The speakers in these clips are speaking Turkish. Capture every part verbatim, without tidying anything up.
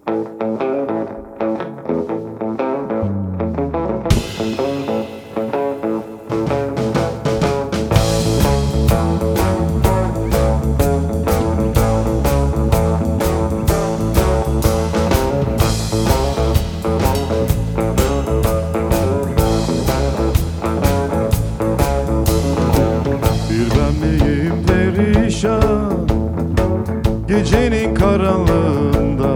Gecenin karanlığında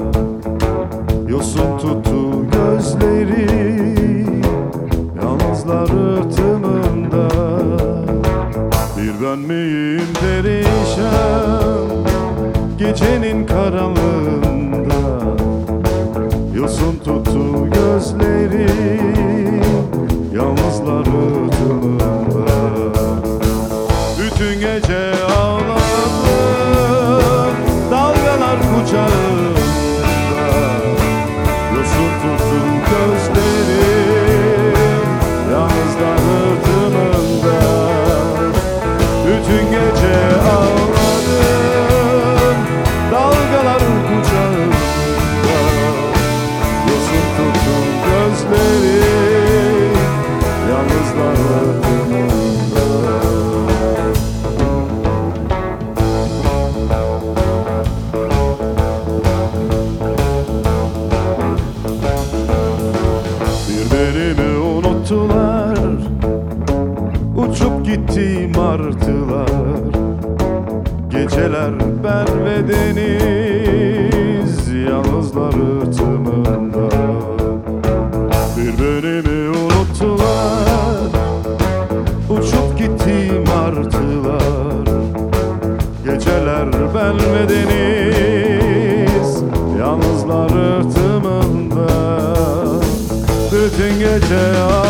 yosun tuttu gözleri, yalnızlar rıhtımında. Bir ben miyim perişan, gecenin karanlığında yosun tuttu gözleri, yalnızlar rıhtımında. Bütün gece ağladım, dalgalar kucağımda, yosun tuttu gözlerim, yalnızlar rıhtımında. Bütün gece ağladım, dalgalar kucağımda, yosun tuttu gözlerim, yalnızlar rıhtımında. Beni unuttular, uçup gitti martılar. Geceler ben ve deniz, yalnızlar rıhtımında. Bir beni unuttular, uçup gitti martılar. Geceler ben ve deniz, yalnızlar rıhtımında. Bütün gece